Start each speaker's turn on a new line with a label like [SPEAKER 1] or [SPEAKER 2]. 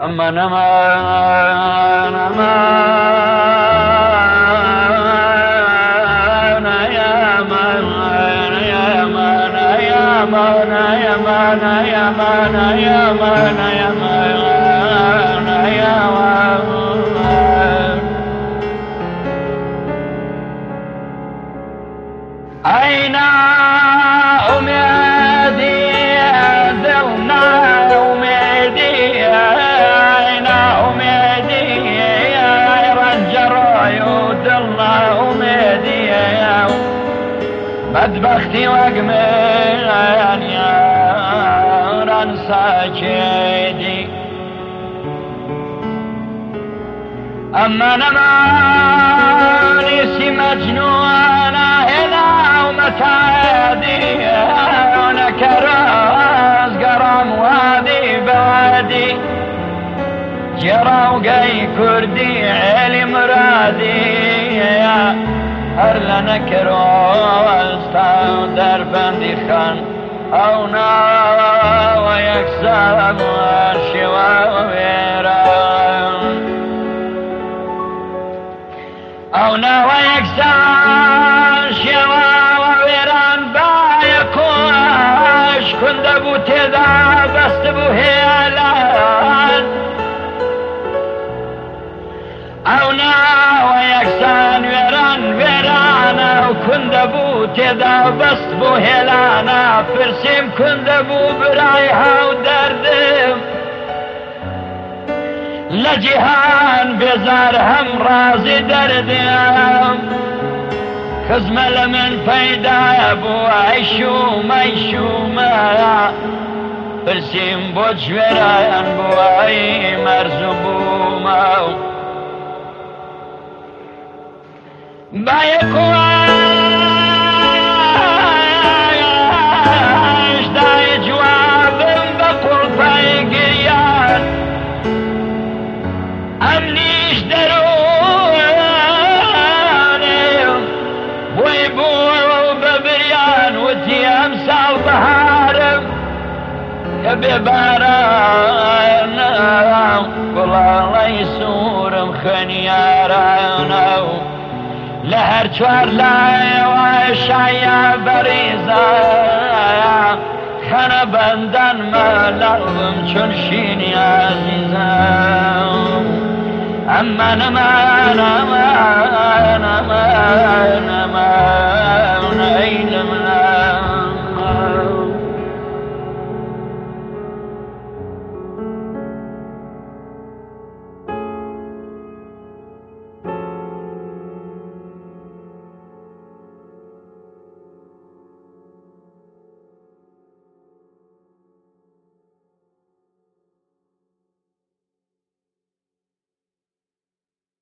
[SPEAKER 1] أما نمان أمان يا من يا من يا من يا من يا من يا من يا من يا من أين أميدي دلنا أميدي أين أميدي يا رجل يودلنا أميدي بدبختي وقمين يا رنسى جيدي أما نمانيسي مجنونة هنا ومتعادي أنا كراس قرام وادي بادي جرى وقاي كردي علي مرادي هرلنا كروس تاودر بندي خان أو نا ويكسب الشوا ويران أو نوى يكسر شوا وويران بايكوش كن دبو تدا بست بو هيلان أو نوى يكسر ويران وكن دبو تدا بست بو هيلان فرسيم كن دبو برايها ودردم لجهان بزار هم رازي دردم خزمة لمن فايدة ابو عيشوم عيشوم برسيم بوجورايان بو عي مرزبوم بايكواش داي جوابم بقرباي قريان أمنيش دروني بوي بوي وببريان وتي أمسال بهارم يبي باران والله الله يسورم خنيارانا لهر جوار لاي وشايا بريزا خنا بندن ملغم چون شيني عزيزا أما نمان أمان أمان أمان